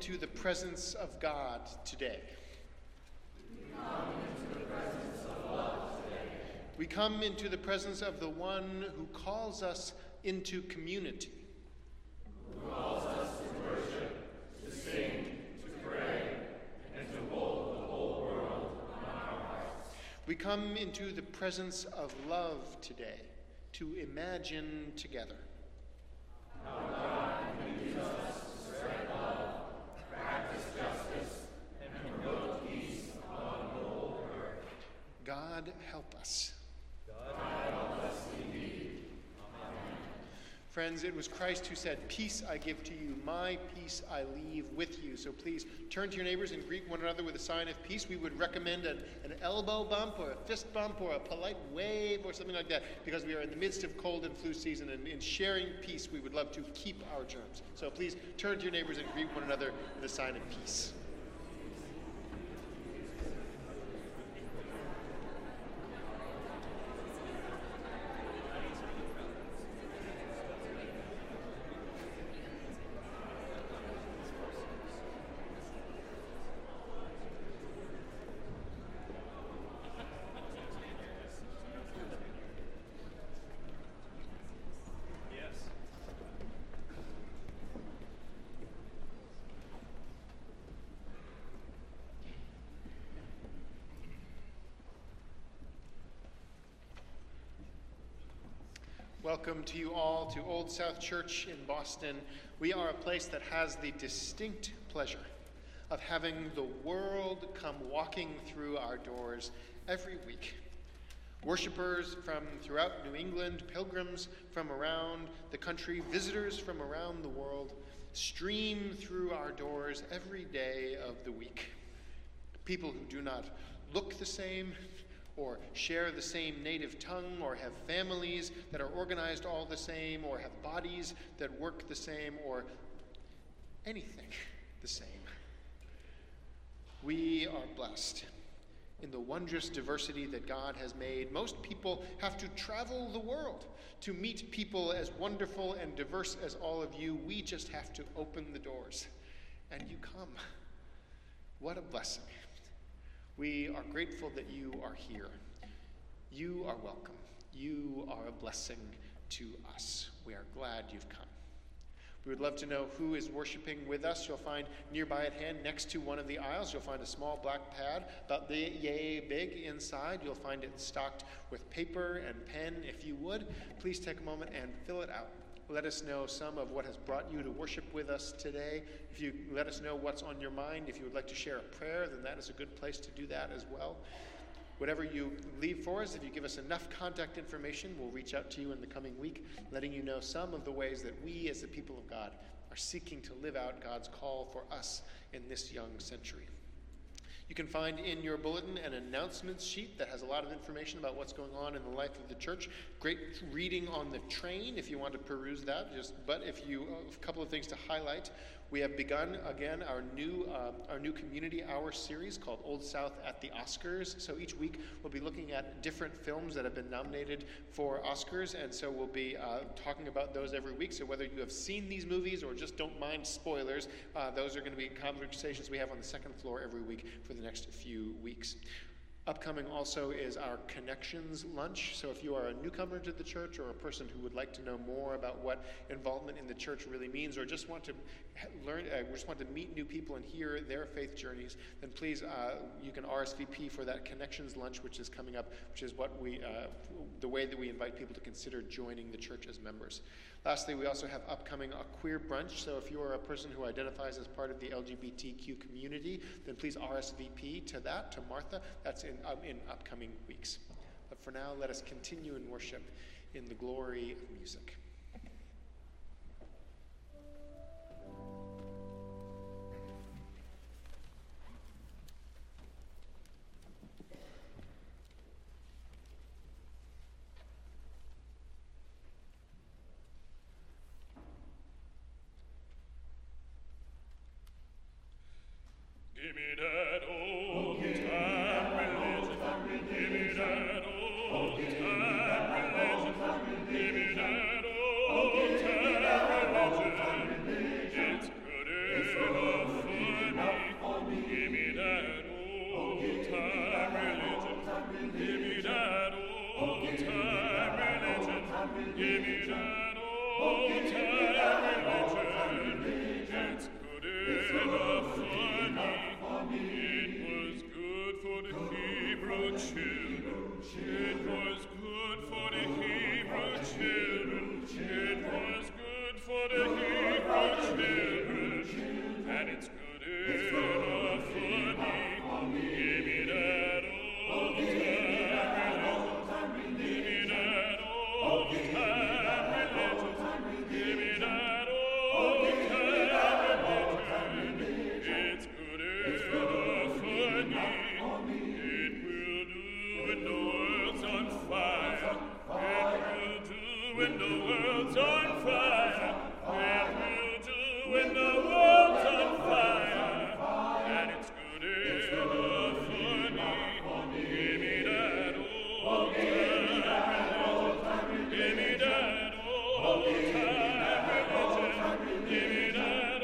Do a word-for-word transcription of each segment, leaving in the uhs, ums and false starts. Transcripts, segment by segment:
into the presence of God today. We come into the presence of love today. We come into the presence of the one who calls us into community. Who calls us to worship, to sing, to pray, and to hold the whole world on our hearts. We come into the presence of love today, to imagine together. How God leads us to spread love, practice justice, and promote peace among the whole earth. God help us. God help us indeed. Amen. Friends, it was Christ who said, "Peace I give to you, my peace I leave with you." So please turn to your neighbors and greet one another with a sign of peace. We would recommend an, an elbow bump or a fist bump or a polite wave or something like that, because we are in the midst of cold and flu season, and in sharing peace, we would love to keep our germs. So please turn to your neighbors and greet one another with a sign of peace. Welcome to you all to Old South Church in Boston. We are a place that has the distinct pleasure of having the world come walking through our doors every week. Worshippers from throughout New England, pilgrims from around the country, visitors from around the world stream through our doors every day of the week. People who do not look the same, or share the same native tongue, or have families that are organized all the same, or have bodies that work the same, or anything the same. We are blessed in the wondrous diversity that God has made. Most people have to travel the world to meet people as wonderful and diverse as all of you. We just have to open the doors, and you come. What a blessing. We are grateful that you are here. You are welcome. You are a blessing to us. We are glad you've come. We would love to know who is worshiping with us. You'll find nearby at hand, next to one of the aisles, you'll find a small black pad about the yay big inside. You'll find it stocked with paper and pen. If you would, please take a moment and fill it out. Let us know some of what has brought you to worship with us today. If you let us know what's on your mind, if you would like to share a prayer, then that is a good place to do that as well. Whatever you leave for us, if you give us enough contact information, we'll reach out to you in the coming week, letting you know some of the ways that we as the people of God are seeking to live out God's call for us in this young century. You can find in your bulletin an announcements sheet that has a lot of information about what's going on in the life of the church. Great reading on the train if you want to peruse that. Just, but if you, a couple of things to highlight. We have begun again our new uh, our new community hour series called Old South at the Oscars. So each week we'll be looking at different films that have been nominated for Oscars, and so we'll be uh, talking about those every week. So whether you have seen these movies or just don't mind spoilers, uh, those are going to be conversations we have on the second floor every week for the next few weeks. Upcoming also is our Connections Lunch. So if you are a newcomer to the church or a person who would like to know more about what involvement in the church really means, or just want to learn, uh, just want to meet new people and hear their faith journeys, then please, uh, you can R S V P for that Connections Lunch, which is coming up, which is what we, uh, the way that we invite people to consider joining the church as members. Lastly, we also have upcoming a queer brunch. So if you are a person who identifies as part of the L G B T Q community, then please R S V P to that, to Martha. That's in, um, in upcoming weeks. But for now, let us continue in worship in the glory of music. Give me that old time religion. Give me that old time religion. Give me that old Give me that old-time religion. It's good enough for me. It was good for the Hebrew children. It was good for the Hebrew children. It was good for the Hebrew children. And it's good enough for me. Give me that old-time religion. Give me that old-time religion. Give me that old-time religion. It's good enough for me. It will do when the world's on fire. It will do when the world's on fire. It will do when the world's on fire. And it's good enough for me. Give me that old-time religion. Give me that old-time religion. Give me that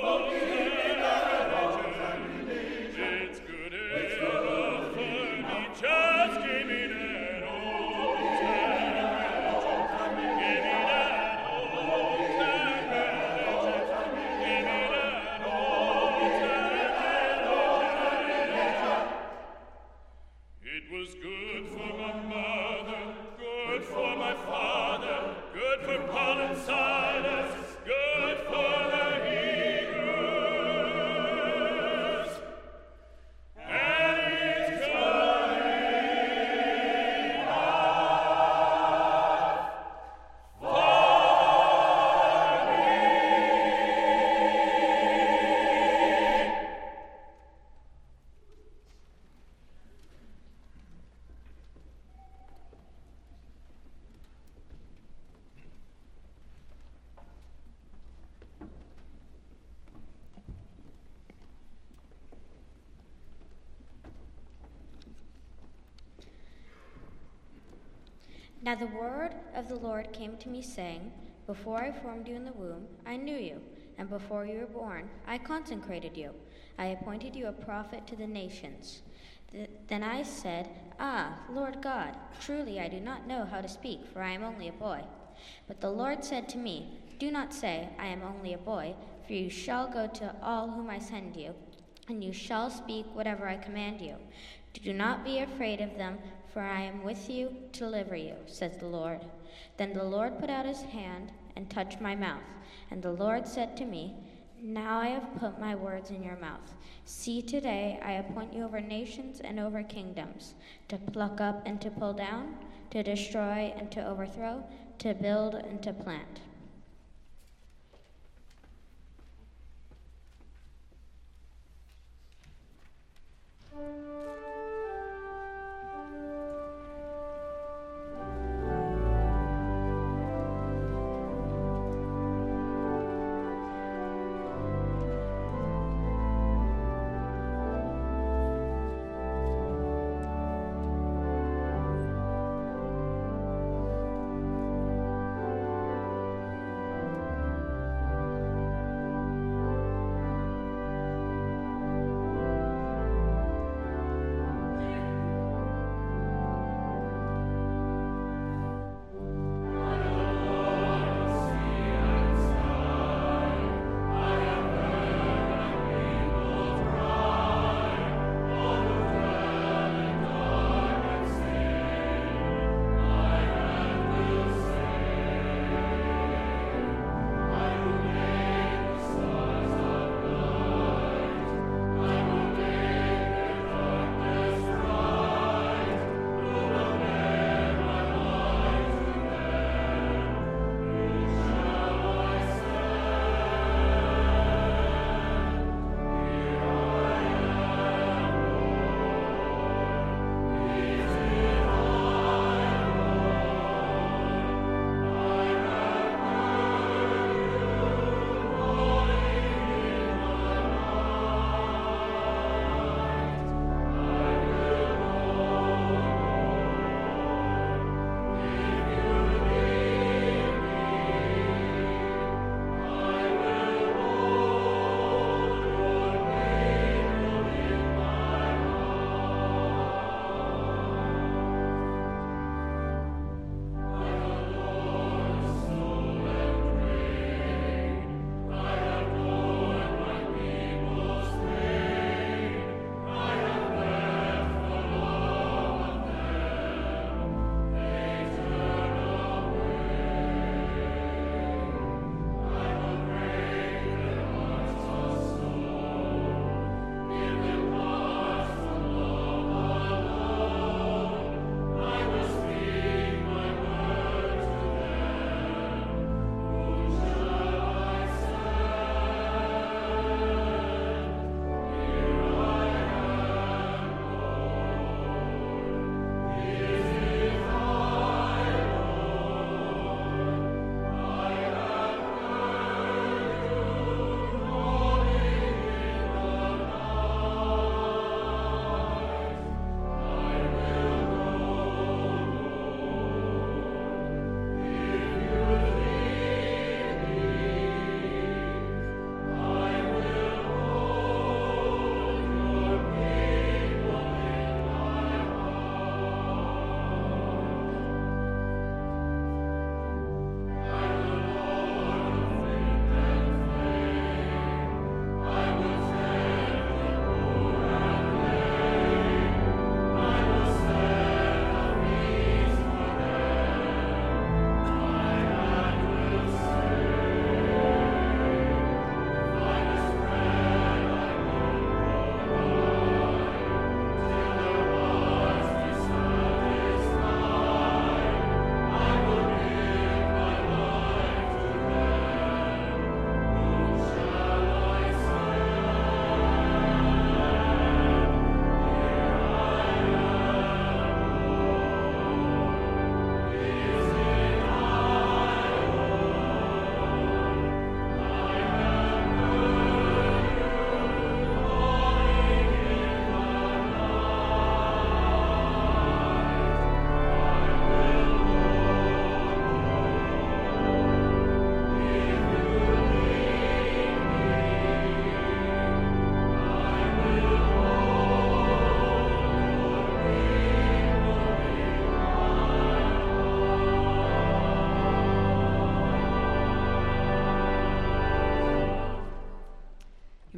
old-time religion. It's good enough for me. Just give me that old-time religion. Give me that old-time religion. Give me that old-time religion. It was good for my mother, good for my father, good for Paul and Silas, good for the Hebrews. And it's good enough for me. Now the word of the Lord came to me, saying, Before I formed you in the womb, I knew you, and before you were born, I consecrated you. I appointed you a prophet to the nations. Th- then I said, Ah, Lord God, truly I do not know how to speak, for I am only a boy. But the Lord said to me, Do not say, I am only a boy, for you shall go to all whom I send you, and you shall speak whatever I command you. Do not be afraid of them, for I am with you to deliver you, says the Lord. Then the Lord put out his hand and touched my mouth. And the Lord said to me, Now I have put my words in your mouth. See, today I appoint you over nations and over kingdoms, to pluck up and to pull down, to destroy and to overthrow, to build and to plant.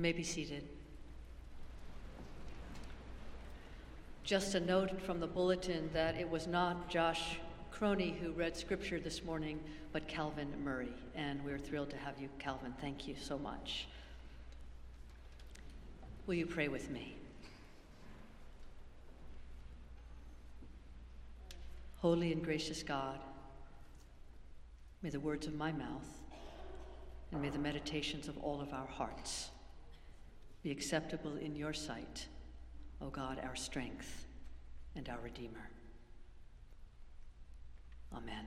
may be seated. Just a note from the bulletin that it was not Josh Croney who read scripture this morning, but Calvin Murray, and we're thrilled to have you, Calvin. Thank you so much. Will you pray with me? Holy and gracious God, may the words of my mouth and may the meditations of all of our hearts be acceptable in your sight, O God, our strength and our Redeemer. Amen.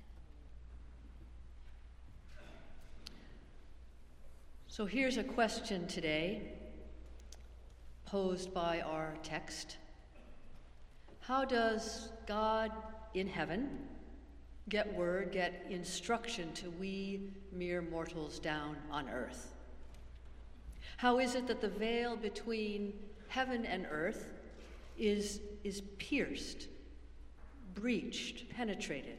So here's a question today posed by our text. How does God in heaven get word, get instruction to we mere mortals down on earth? How is it that the veil between heaven and earth is, is pierced, breached, penetrated,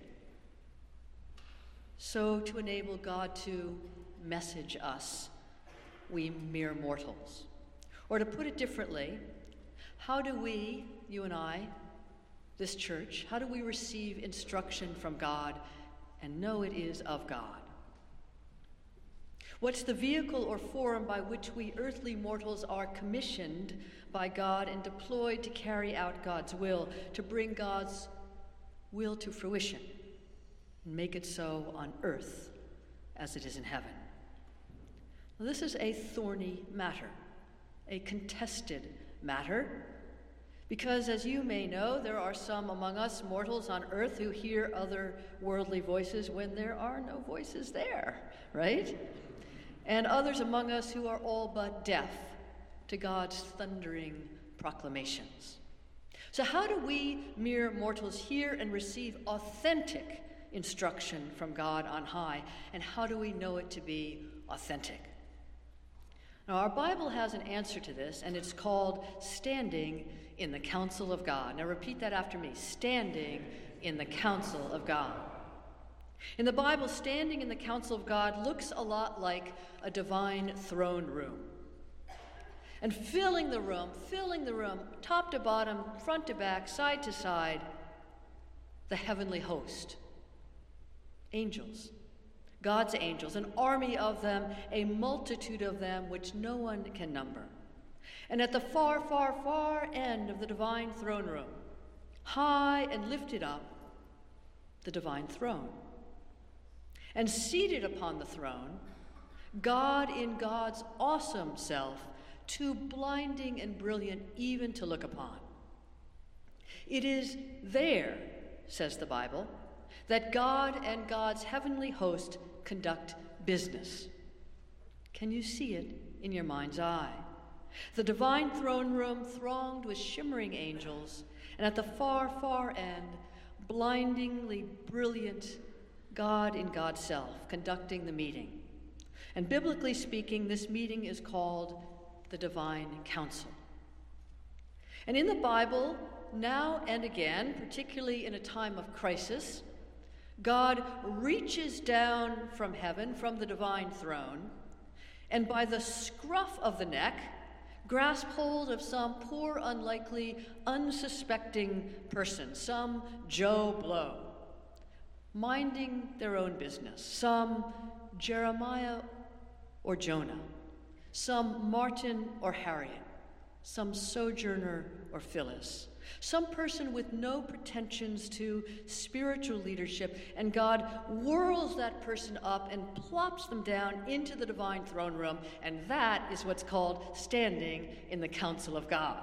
so to enable God to message us, we mere mortals? Or to put it differently, how do we, you and I, this church, how do we receive instruction from God and know it is of God? What's the vehicle or forum by which we earthly mortals are commissioned by God and deployed to carry out God's will, to bring God's will to fruition and make it so on earth as it is in heaven? Well, this is a thorny matter, a contested matter, because as you may know, there are some among us mortals on earth who hear other worldly voices when there are no voices there, right? And others among us who are all but deaf to God's thundering proclamations. So how do we mere mortals hear and receive authentic instruction from God on high, and how do we know it to be authentic? Now, our Bible has an answer to this, and it's called standing in the counsel of God. Now, repeat that after me. Standing in the counsel of God. In the Bible, standing in the counsel of God looks a lot like a divine throne room. And filling the room, filling the room, top to bottom, front to back, side to side, the heavenly host. Angels. God's angels, an army of them, a multitude of them which no one can number. And at the far, far, far end of the divine throne room, high and lifted up, the divine throne. And seated upon the throne, God in God's awesome self, too blinding and brilliant even to look upon. It is there, says the Bible, that God and God's heavenly host conduct business. Can you see it in your mind's eye? The divine throne room thronged with shimmering angels, and at the far, far end, blindingly brilliant God in God's self conducting the meeting. And biblically speaking, this meeting is called the Divine Council. And in the Bible, now and again, particularly in a time of crisis, God reaches down from heaven, from the divine throne, and by the scruff of the neck, grasp hold of some poor, unlikely, unsuspecting person, some Joe Blow, minding their own business, some Jeremiah or Jonah, some Martin or Harriet, some Sojourner or Phyllis, some person with no pretensions to spiritual leadership, and God whirls that person up and plops them down into the divine throne room, and that is what's called standing in the counsel of God.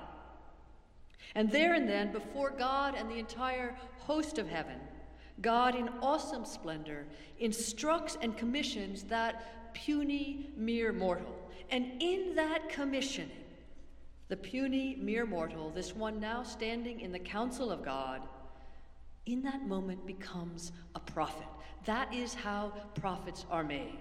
And there and then, before God and the entire host of heaven, God in awesome splendor instructs and commissions that puny mere mortal. And in that commissioning, the puny mere mortal, this one now standing in the counsel of God, in that moment becomes a prophet. That is how prophets are made.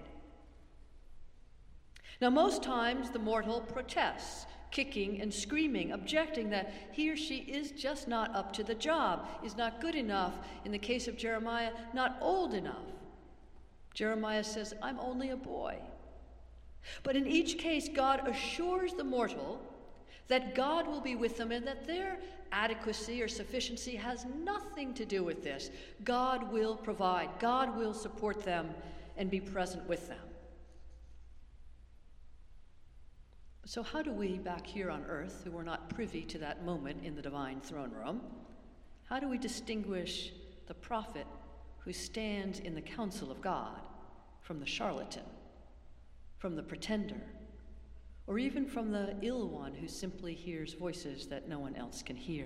Now, most times the mortal protests, kicking and screaming, objecting that he or she is just not up to the job, is not good enough. In the case of Jeremiah, not old enough. Jeremiah says, I'm only a boy. But in each case, God assures the mortal that God will be with them and that their adequacy or sufficiency has nothing to do with this. God will provide, God will support them and be present with them. So how do we, back here on earth, who are not privy to that moment in the divine throne room, how do we distinguish the prophet who stands in the counsel of God from the charlatan, from the pretender, or even from the ill one who simply hears voices that no one else can hear?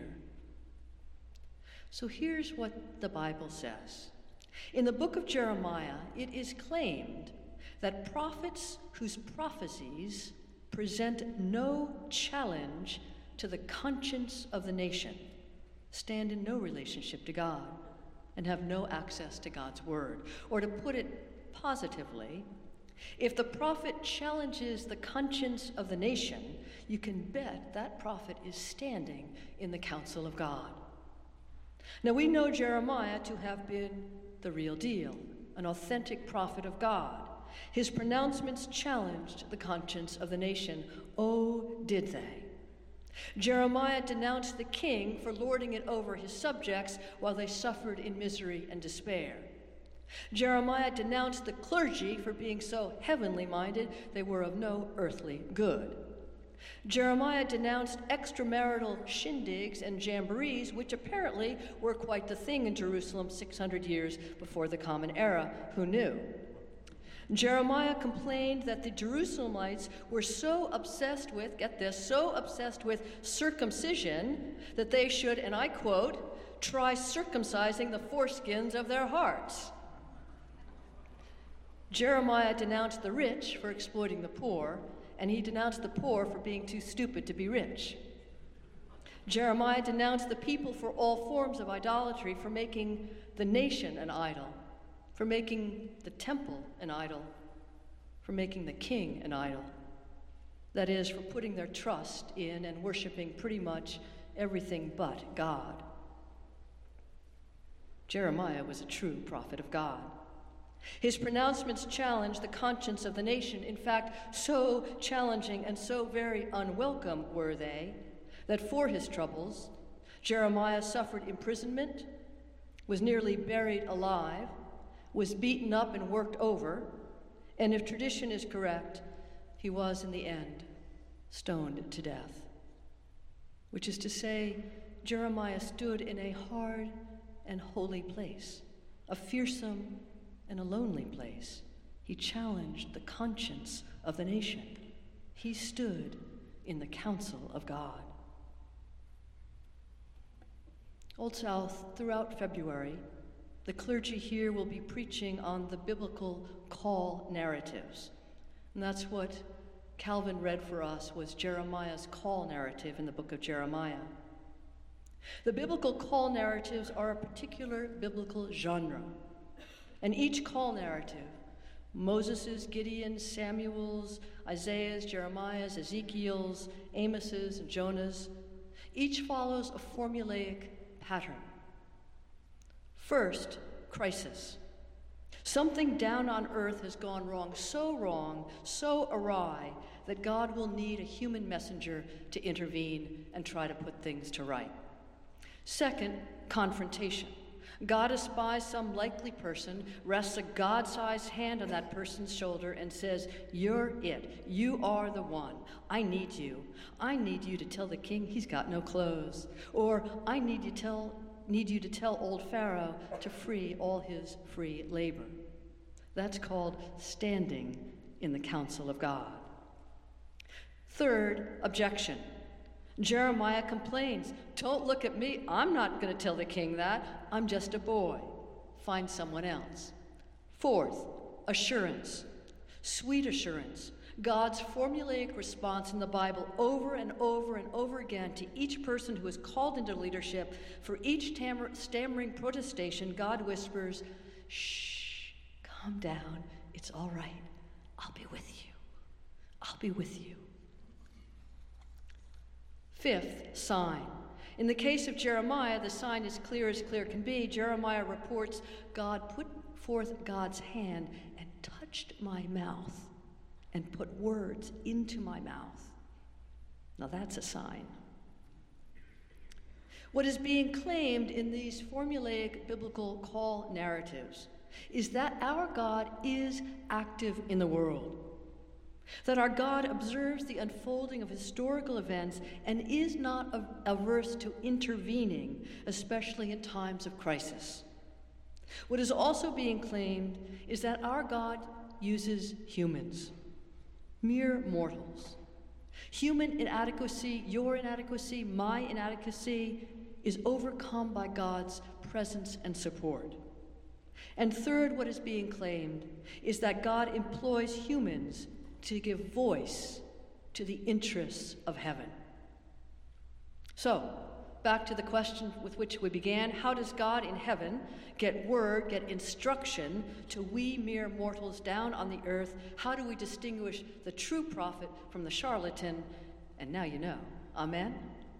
So here's what the Bible says. In the book of Jeremiah, it is claimed that prophets whose prophecies present no challenge to the conscience of the nation stand in no relationship to God and have no access to God's word. Or to put it positively, if the prophet challenges the conscience of the nation, you can bet that prophet is standing in the counsel of God. Now, we know Jeremiah to have been the real deal, an authentic prophet of God. His pronouncements challenged the conscience of the nation. Oh, did they? Jeremiah denounced the king for lording it over his subjects while they suffered in misery and despair. Jeremiah denounced the clergy for being so heavenly minded they were of no earthly good. Jeremiah denounced extramarital shindigs and jamborees, which apparently were quite the thing in Jerusalem six hundred years before the Common Era. Who knew? Jeremiah complained that the Jerusalemites were so obsessed with, get this, so obsessed with circumcision that they should, and I quote, try circumcising the foreskins of their hearts. Jeremiah denounced the rich for exploiting the poor, and he denounced the poor for being too stupid to be rich. Jeremiah denounced the people for all forms of idolatry, for making the nation an idol, for making the temple an idol, for making the king an idol. That is, for putting their trust in and worshiping pretty much everything but God. Jeremiah was a true prophet of God. His pronouncements challenged the conscience of the nation. In fact, so challenging and so very unwelcome were they that for his troubles, Jeremiah suffered imprisonment, was nearly buried alive, was beaten up and worked over, and if tradition is correct, he was in the end stoned to death. Which is to say, Jeremiah stood in a hard and holy place, a fearsome and a lonely place. He challenged the conscience of the nation. He stood in the counsel of God. Old South, throughout February, the clergy here will be preaching on the biblical call narratives. And that's what Calvin read for us, was Jeremiah's call narrative in the book of Jeremiah. The biblical call narratives are a particular biblical genre. And each call narrative, Moses's, Gideon's, Samuel's, Isaiah's, Jeremiah's, Ezekiel's, Amos's, and Jonah's, each follows a formulaic pattern. First, crisis. Something down on earth has gone wrong, so wrong, so awry, that God will need a human messenger to intervene and try to put things to right. Second, confrontation. God espies some likely person, rests a God-sized hand on that person's shoulder, and says, "You're it. You are the one. I need you. I need you to tell the king he's got no clothes." Or, "I need you to tell need you to tell old Pharaoh to free all his free labor." That's called standing in the counsel of God. Third, objection. Jeremiah complains, "Don't look at me. I'm not going to tell the king that. I'm just a boy. Find someone else." Fourth, assurance. Sweet assurance. God's formulaic response in the Bible over and over and over again to each person who is called into leadership. For each tam- stammering protestation, God whispers, "Shh, calm down. It's all right. I'll be with you. I'll be with you." Fifth, sign. In the case of Jeremiah, the sign is clear as clear can be. Jeremiah reports, "God put forth God's hand and touched my mouth, and put words into my mouth. Now that's a sign. What is being claimed in these formulaic biblical call narratives is that our God is active in the world, that our God observes the unfolding of historical events and is not averse to intervening, especially in times of crisis. What is also being claimed is that our God uses humans, mere mortals. Human inadequacy, your inadequacy, my inadequacy, is overcome by God's presence and support. And third, what is being claimed is that God employs humans to give voice to the interests of heaven. So, back to the question with which we began, how does God in heaven get word, get instruction to we mere mortals down on the earth? How do we distinguish the true prophet from the charlatan? And now you know. Amen?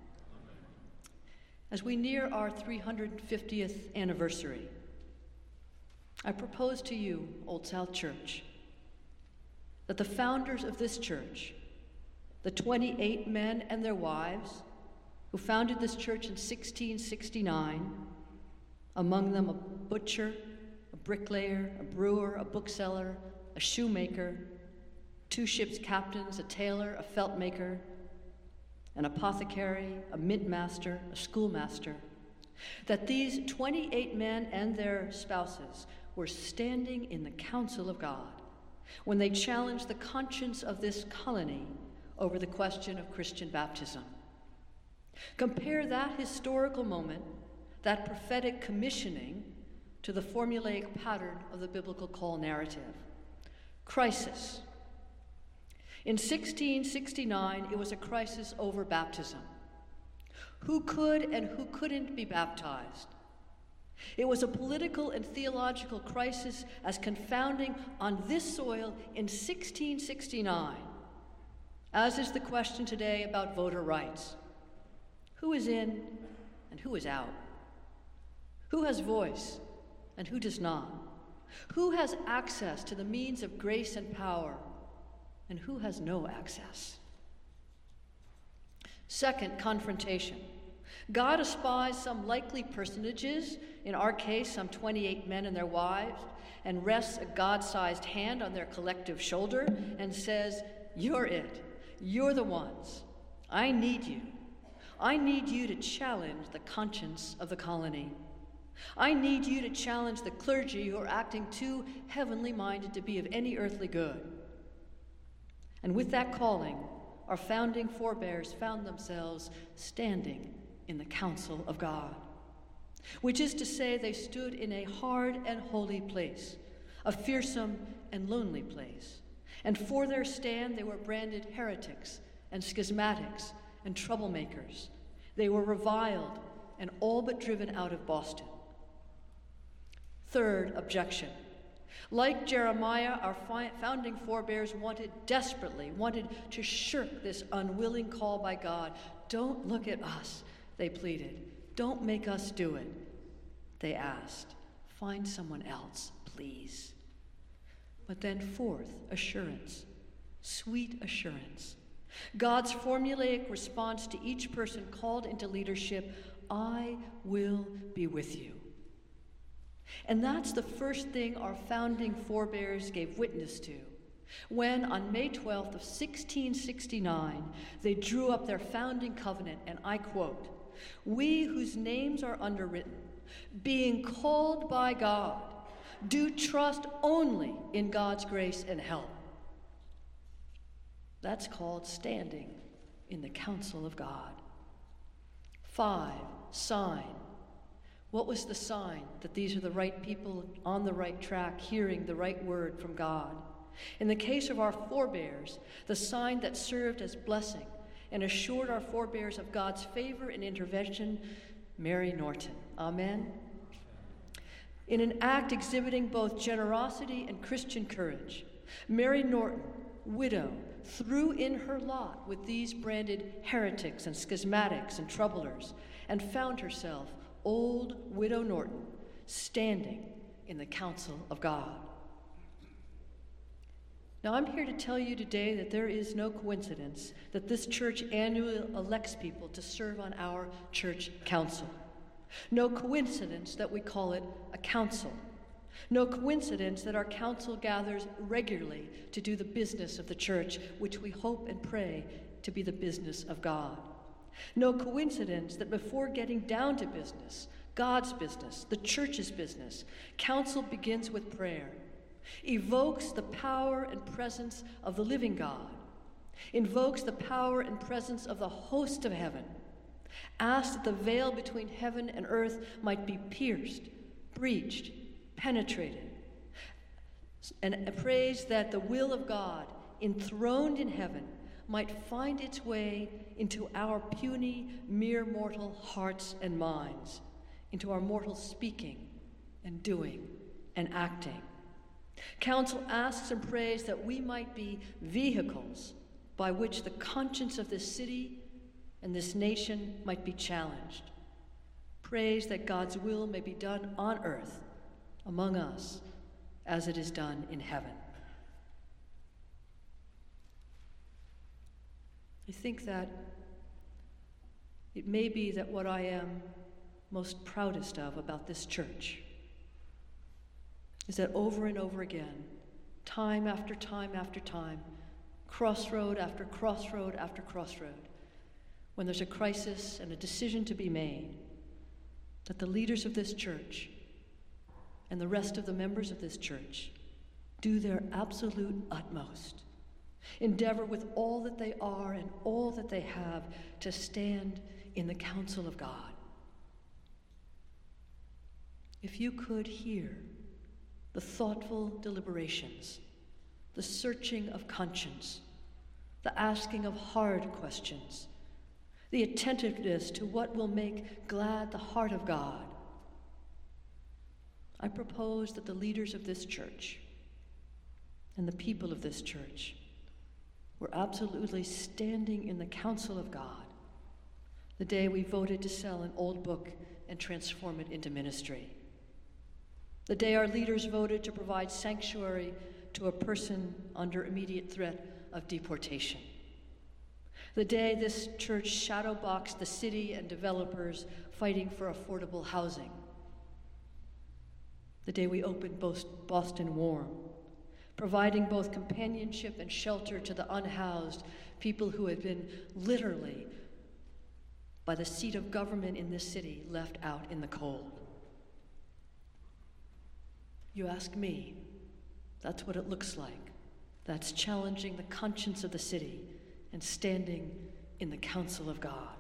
As we near our three hundred fiftieth anniversary, I propose to you, Old South Church, that the founders of this church, the twenty-eight men and their wives who founded this church in sixteen sixty-nine, among them a butcher, a bricklayer, a brewer, a bookseller, a shoemaker, two ship's captains, a tailor, a felt maker, an apothecary, a mint master, a schoolmaster, that these twenty-eight men and their spouses were standing in the council of God when they challenged the conscience of this colony over the question of Christian baptism. Compare that historical moment, that prophetic commissioning, to the formulaic pattern of the biblical call narrative. Crisis. In sixteen sixty-nine, it was a crisis over baptism. Who could and who couldn't be baptized? It was a political and theological crisis as confounding on this soil in sixteen sixty-nine, as is the question today about voter rights. Who is in and who is out? Who has voice and who does not? Who has access to the means of grace and power and who has no access? Second, confrontation. God espies some likely personages, in our case, some twenty-eight men and their wives, and rests a God-sized hand on their collective shoulder and says, "You're it. You're the ones. I need you. I need you to challenge the conscience of the colony. I need you to challenge the clergy who are acting too heavenly minded to be of any earthly good." And with that calling, our founding forebears found themselves standing in the counsel of God, which is to say they stood in a hard and holy place, a fearsome and lonely place. And for their stand, they were branded heretics and schismatics and troublemakers. They were reviled and all but driven out of Boston. Third, objection. Like Jeremiah, our founding forebears wanted desperately, wanted to shirk this unwilling call by God. "Don't look at us," they pleaded. "Don't make us do it," they asked. "Find someone else, please." But then fourth, assurance, sweet assurance. God's formulaic response to each person called into leadership, "I will be with you." And that's the first thing our founding forebears gave witness to when, on May twelfth of sixteen sixty-nine, they drew up their founding covenant, and I quote, "We whose names are underwritten, being called by God, do trust only in God's grace and help." That's called standing in the counsel of God. Five, sign. What was the sign that these are the right people on the right track, hearing the right word from God? In the case of our forebears, the sign that served as blessing and assured our forebears of God's favor and intervention, Mary Norton. Amen? In an act exhibiting both generosity and Christian courage, Mary Norton, widow, threw in her lot with these branded heretics and schismatics and troublers, and found herself, old widow Norton, standing in the counsel of God. Now, I'm here to tell you today that there is no coincidence that this church annually elects people to serve on our church council. No coincidence that we call it a council. No coincidence that our council gathers regularly to do the business of the church, which we hope and pray to be the business of God. No coincidence that before getting down to business, God's business, the church's business, council begins with prayer, evokes the power and presence of the living God, invokes the power and presence of the host of heaven, asks that the veil between heaven and earth might be pierced, breached, penetrated, and prays that the will of God, enthroned in heaven, might find its way into our puny, mere mortal hearts and minds, into our mortal speaking and doing and acting. Council asks and prays that we might be vehicles by which the conscience of this city and this nation might be challenged. Prays that God's will may be done on earth among us as it is done in heaven. I think that it may be that what I am most proudest of about this church is that over and over again, time after time after time, crossroad after crossroad after crossroad, when there's a crisis and a decision to be made, that the leaders of this church and the rest of the members of this church do their absolute utmost, endeavor with all that they are and all that they have to stand in the counsel of God. If you could hear the thoughtful deliberations, the searching of conscience, the asking of hard questions, the attentiveness to what will make glad the heart of God, I propose that the leaders of this church and the people of this church were absolutely standing in the counsel of God the day we voted to sell an old book and transform it into ministry. The day our leaders voted to provide sanctuary to a person under immediate threat of deportation. The day this church shadowboxed the city and developers fighting for affordable housing. The day we opened Boston Warm, providing both companionship and shelter to the unhoused, people who had been literally, by the seat of government in this city, left out in the cold. You ask me, that's what it looks like. That's challenging the conscience of the city and standing in the counsel of God.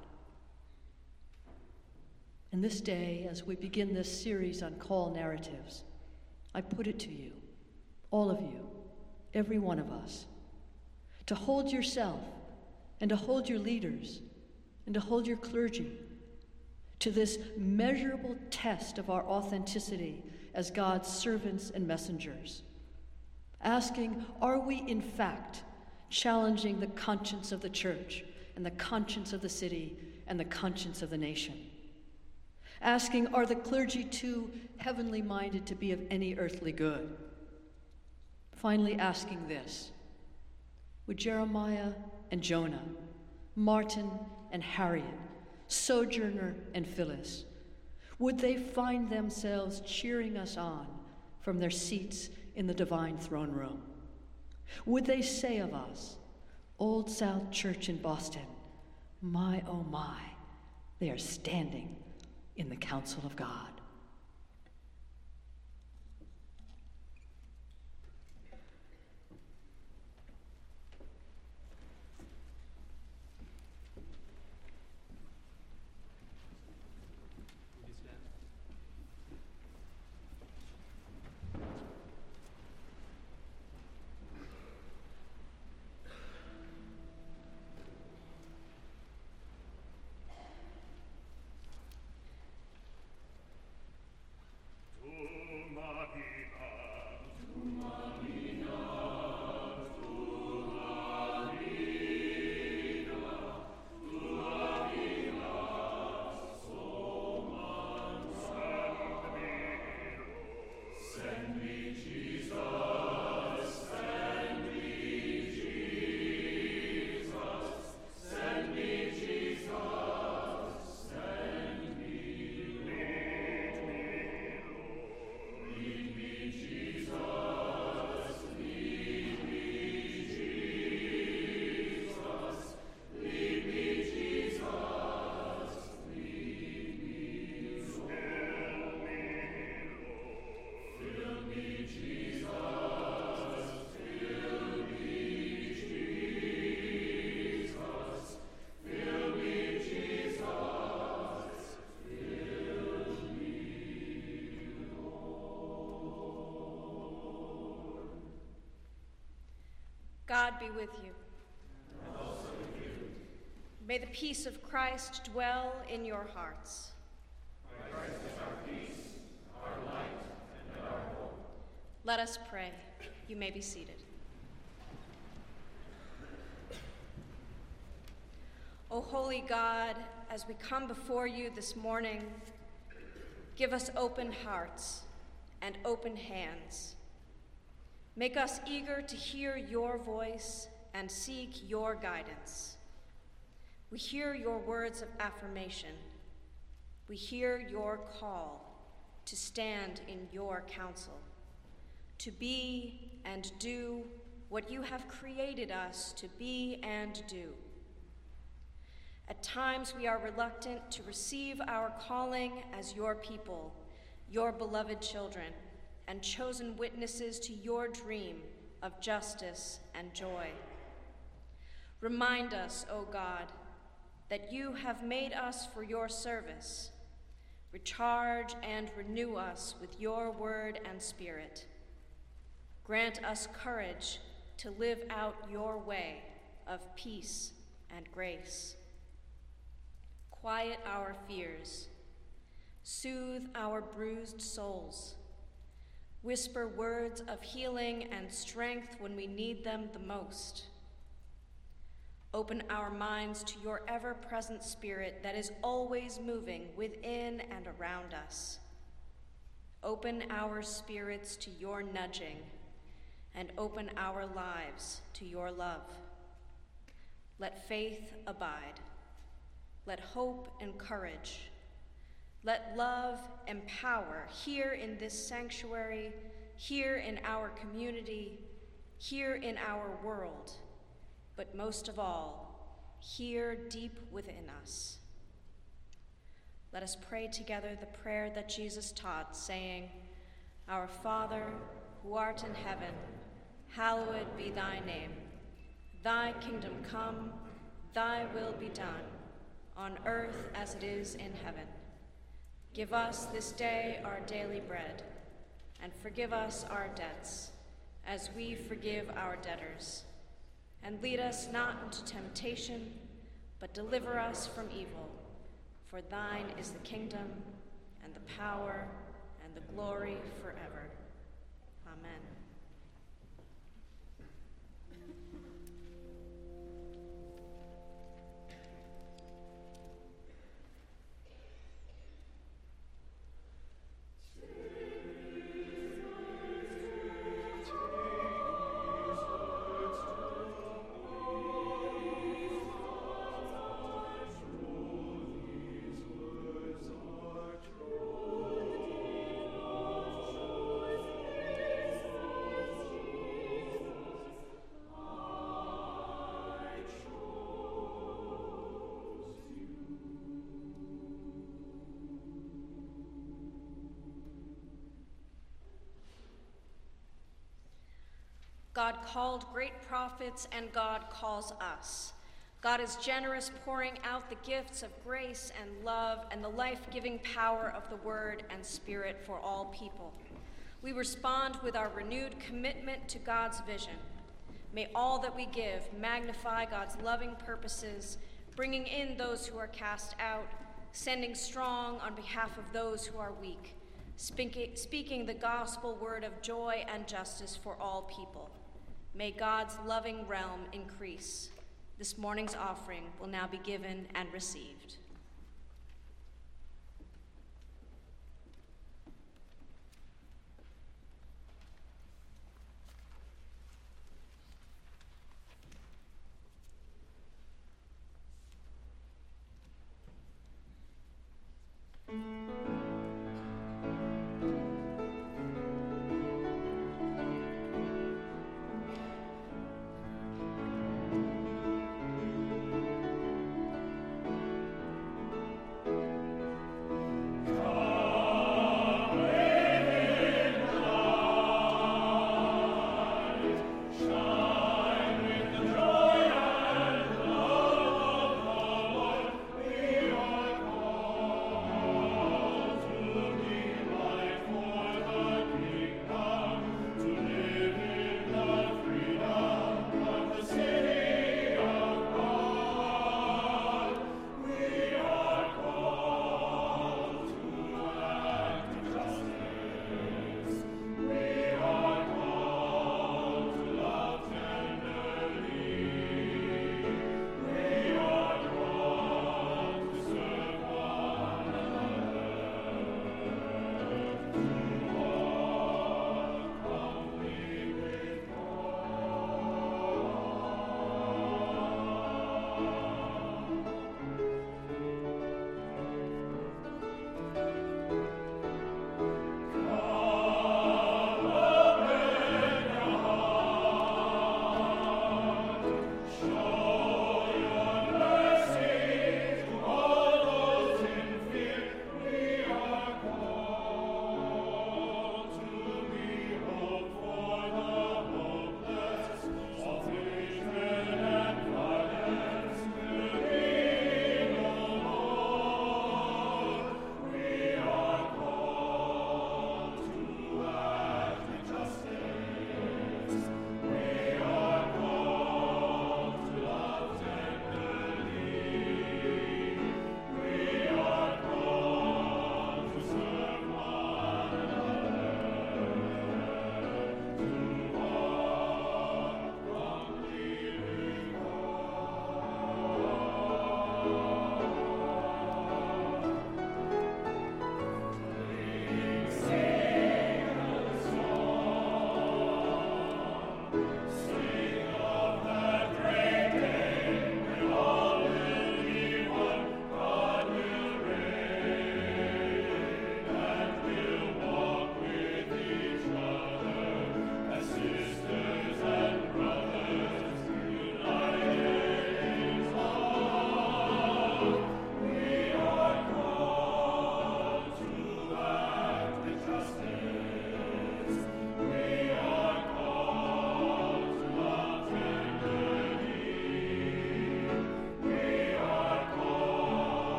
And this day, as we begin this series on call narratives, I put it to you, all of you, every one of us, to hold yourself and to hold your leaders and to hold your clergy to this measurable test of our authenticity as God's servants and messengers, asking, are we in fact challenging the conscience of the church and the conscience of the city and the conscience of the nation? Asking, are the clergy too heavenly minded to be of any earthly good? Finally asking this, would Jeremiah and Jonah, Martin and Harriet, Sojourner and Phyllis, would they find themselves cheering us on from their seats in the divine throne room? Would they say of us, Old South Church in Boston, my oh my, they are standing in the counsel of God? God be with you. And also with you. May the peace of Christ dwell in your hearts. For Christ is our peace, our light, and our hope. Let us pray. You may be seated. O holy God, as we come before you this morning, give us open hearts and open hands. Make us eager to hear your voice and seek your guidance. We hear your words of affirmation. We hear your call to stand in your counsel, to be and do what you have created us to be and do. At times we are reluctant to receive our calling as your people, your beloved children, and chosen witnesses to your dream of justice and joy. Remind us, O God, that you have made us for your service. Recharge and renew us with your word and spirit. Grant us courage to live out your way of peace and grace. Quiet our fears. Soothe our bruised souls. Whisper words of healing and strength when we need them the most. Open our minds to your ever-present spirit that is always moving within and around us. Open our spirits to your nudging, and open our lives to your love. Let faith abide. Let hope encourage. Let love empower here in this sanctuary, here in our community, here in our world, but most of all, here deep within us. Let us pray together the prayer that Jesus taught, saying, Our Father, who art in heaven, hallowed be thy name. Thy kingdom come, thy will be done, on earth as it is in heaven. Give us this day our daily bread, and forgive us our debts, as we forgive our debtors. And lead us not into temptation, but deliver us from evil. For thine is the kingdom, and the power, and the glory forever. Amen. God called great prophets, and God calls us. God is generous, pouring out the gifts of grace and love and the life-giving power of the word and spirit for all people. We respond with our renewed commitment to God's vision. May all that we give magnify God's loving purposes, bringing in those who are cast out, sending strong on behalf of those who are weak, speaking the gospel word of joy and justice for all people. May God's loving realm increase. This morning's offering will now be given and received.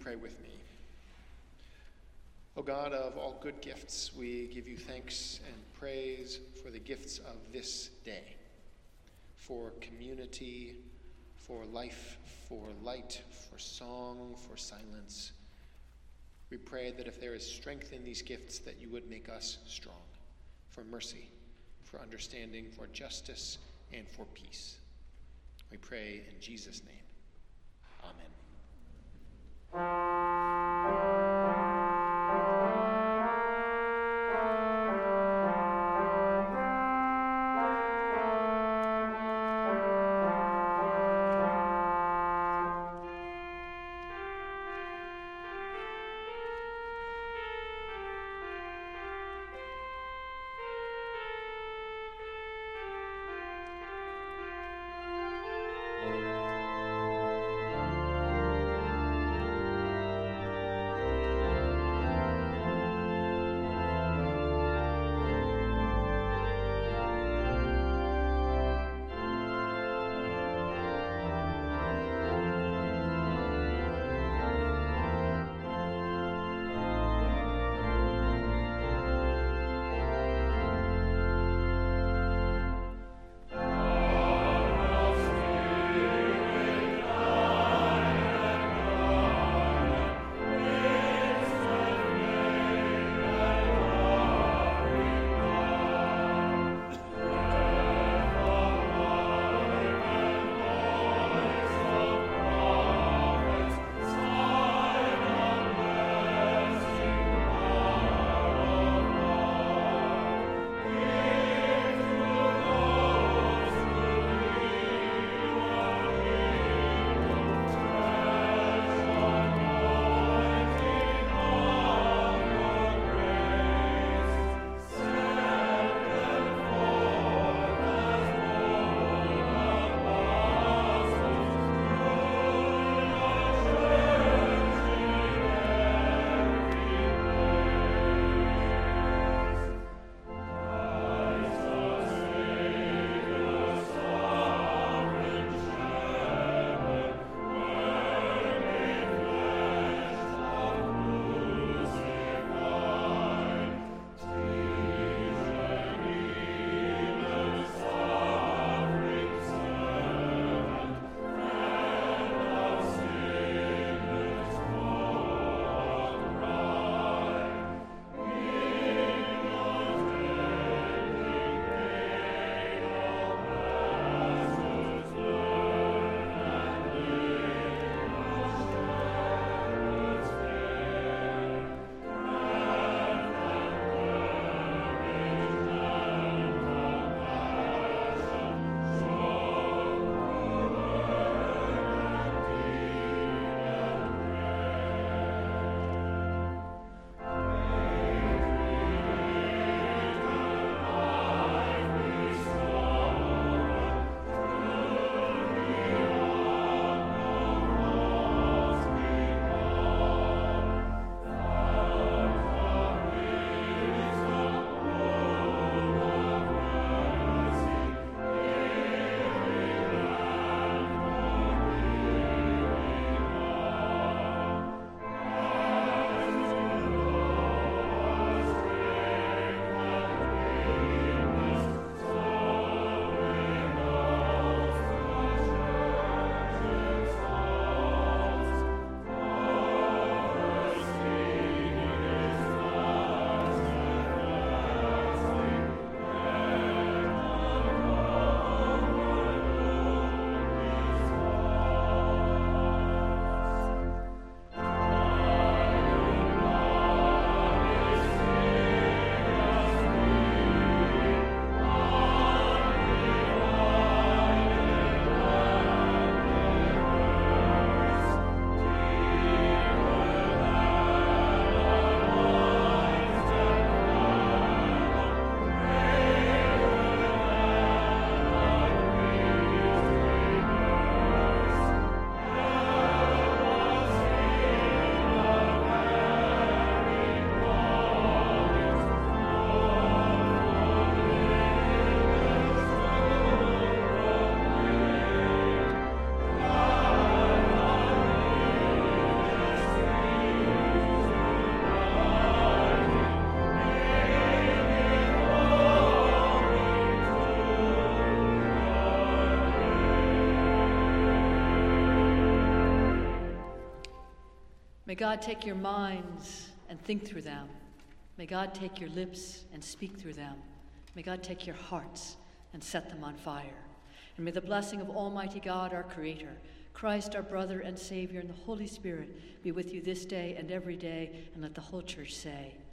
pray with me? O God of all good gifts, we give you thanks and praise for the gifts of this day, for community, for life, for light, for song, for silence. We pray that if there is strength in these gifts, that you would make us strong, for mercy, for understanding, for justice, and for peace. We pray in Jesus' name. Amen. Thank May God take your minds and think through them. May God take your lips and speak through them. May God take your hearts and set them on fire. And may the blessing of Almighty God, our Creator, Christ, our brother and Savior, and the Holy Spirit be with you this day and every day. And let the whole church say,